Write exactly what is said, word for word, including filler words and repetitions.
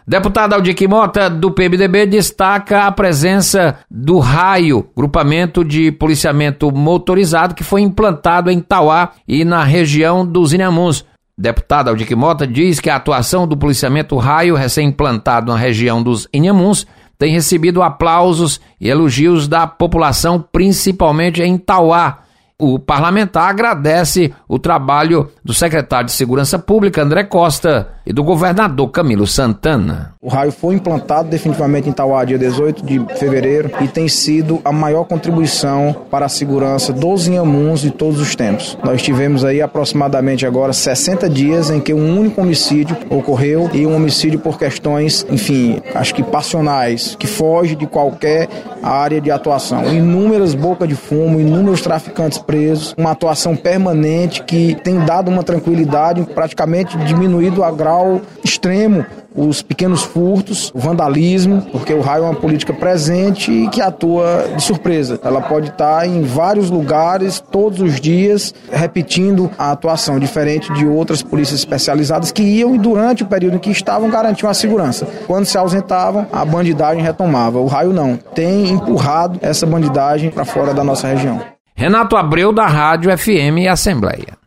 Deputado Aldir Mota, do P M D B, destaca a presença do Raio, grupamento de policiamento motorizado que foi implantado em Tauá e na região dos Inhamuns. Deputado Aldir Mota diz que a atuação do policiamento Raio, recém-implantado na região dos Inhamuns, tem recebido aplausos e elogios da população, principalmente em Tauá. O parlamentar agradece o trabalho do secretário de Segurança Pública, André Costa, e do governador Camilo Santana. O Raio foi implantado definitivamente em Tauá dia dezoito de fevereiro e tem sido a maior contribuição para a segurança dos Inhamuns de todos os tempos. Nós tivemos aí aproximadamente agora sessenta dias em que um único homicídio ocorreu, e um homicídio por questões, enfim, acho que passionais, que foge de qualquer área de atuação. Inúmeras bocas de fumo, inúmeros traficantes presos, uma atuação permanente que tem dado uma tranquilidade, praticamente diminuído a grau extremo os pequenos furtos, o vandalismo, porque o Raio é uma política presente e que atua de surpresa. Ela pode estar em vários lugares, todos os dias, repetindo a atuação, diferente de outras polícias especializadas que iam e durante o período em que estavam garantiam a segurança. Quando se ausentavam, a bandidagem retomava. O Raio não, tem empurrado essa bandidagem para fora da nossa região. Renato Abreu, da Rádio F M Assembleia.